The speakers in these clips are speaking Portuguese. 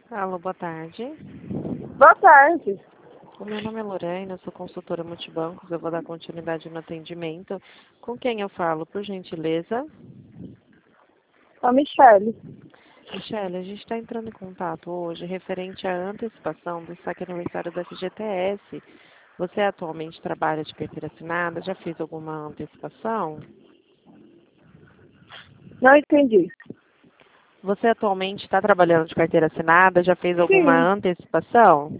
Alô, boa tarde. Boa tarde. O meu nome é Lorena, eu sou consultora multibancos. Eu vou dar continuidade no atendimento. Com quem eu falo, por gentileza? A Michele. Michele, a gente está entrando em contato hoje referente à antecipação do saque aniversário da FGTS. Você atualmente trabalha de carteira assinada? Já fez alguma antecipação? Não entendi. Você atualmente está trabalhando de carteira assinada? Já fez alguma Sim. antecipação?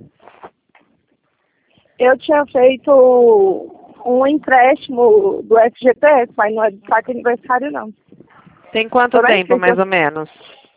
Eu tinha feito um empréstimo do FGTS, mas não é de saque aniversário, não. Tem quanto Eu nem tempo, sei se mais ou menos?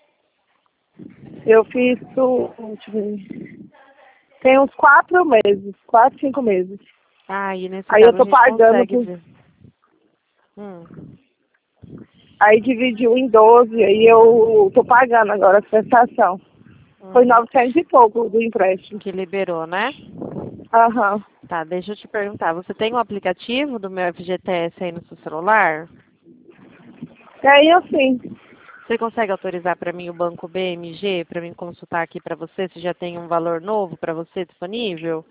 eu fiz deixa eu ver. Tem uns 4 meses, 5 meses. Ah, e nesse Aí eu caso a tô gente pagando consegue por. ver. Hum. Aí dividiu em 12, aí eu tô pagando agora a prestação. Foi Uhum. 900 e pouco do empréstimo. Que liberou, né? Aham. Tá, deixa eu te perguntar. Você tem o aplicativo do meu FGTS aí no seu celular? E aí eu sim. Você consegue autorizar para mim o banco BMG para mim consultar aqui para você se já tem um valor novo para você disponível?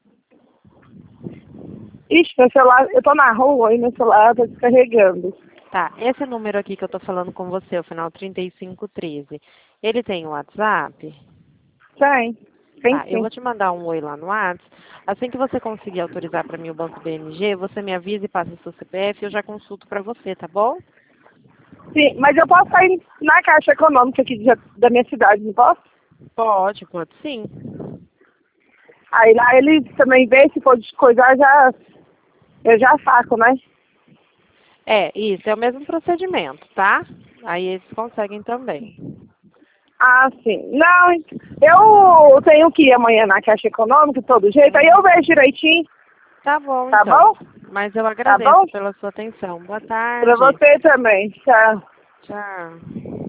Ixi, meu celular, eu tô na rua e meu celular tá descarregando. Tá, esse número aqui que eu tô falando com você, o final 3513, ele tem o WhatsApp? Tem Tá, eu sim. vou te mandar um oi lá no WhatsApp. Assim que você conseguir autorizar para mim o banco BMG, você me avisa e passa o seu CPF e eu já consulto para você, tá bom? Sim, mas eu posso sair na Caixa Econômica aqui da minha cidade, não posso? Pode sim. Aí lá eles também vê se for de coisar, eu já saco, né? É, isso, é o mesmo procedimento, tá? Aí eles conseguem também. Ah, sim. Não, eu tenho que ir amanhã na Caixa Econômica, de todo jeito, aí eu vejo direitinho, Tá bom, tá então. bom? Mas eu Tá bom? agradeço pela sua atenção. Boa Pra tarde. você também. Tchau. Tchau.